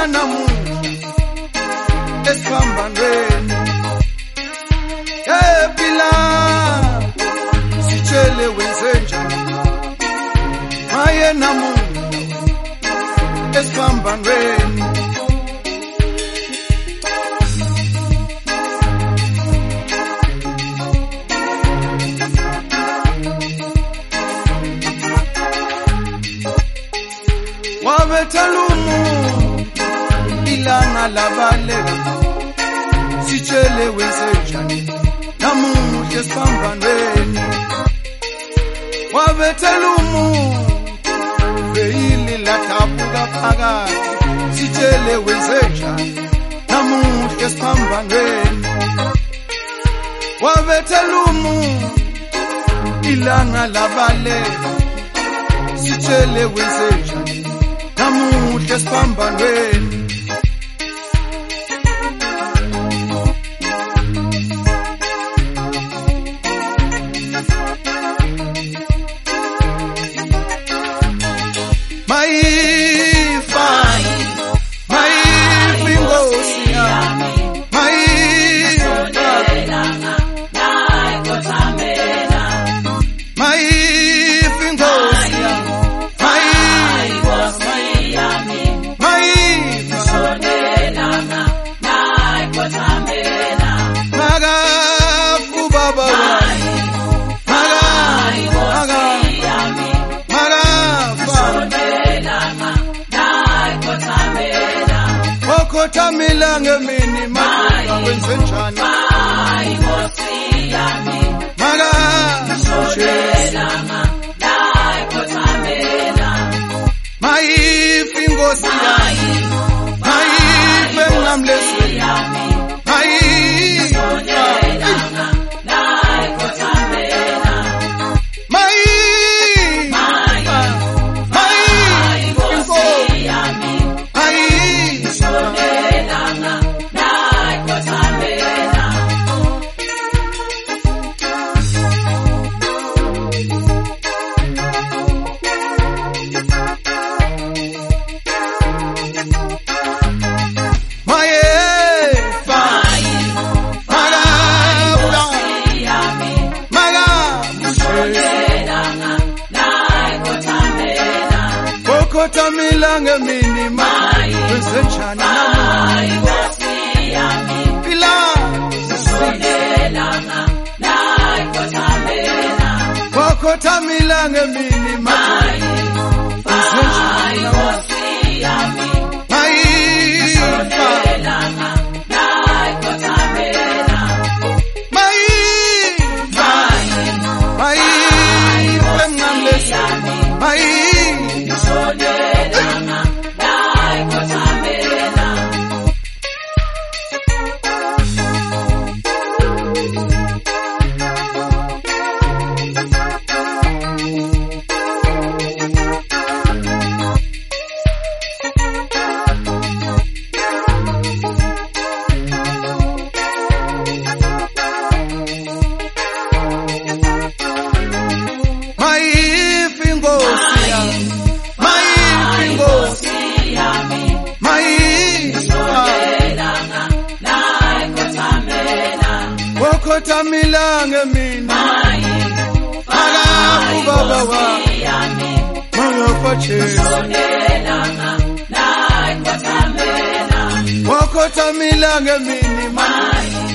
Sitshana namuhla esiphambanweni phila sitshele wenzenjani maye namuhla esiphambanweni wabethalumu ilanga labaleka sitshele wenzenjani namuhla esiphambanweni wabethalumu veyili lathabuka phakathi sitshele wenzenjani namuhla esiphambanweni wabethalumu ilanga labaleka sitshele wenzenjani namuhla esiphambanweni Maifa ingosi yami Maifa ingosi yami Magafu baba Okothamela ngemini madoda wenzenjani Inkosi yami Magafu Maifa ingosi yami Maifa ngamlezweni yami Okothamela ngemini madoda wenzenjani phila Okothamela ngemini madoda wenzenjani Okothamela ngemini Magafu baba Okothamela ngemini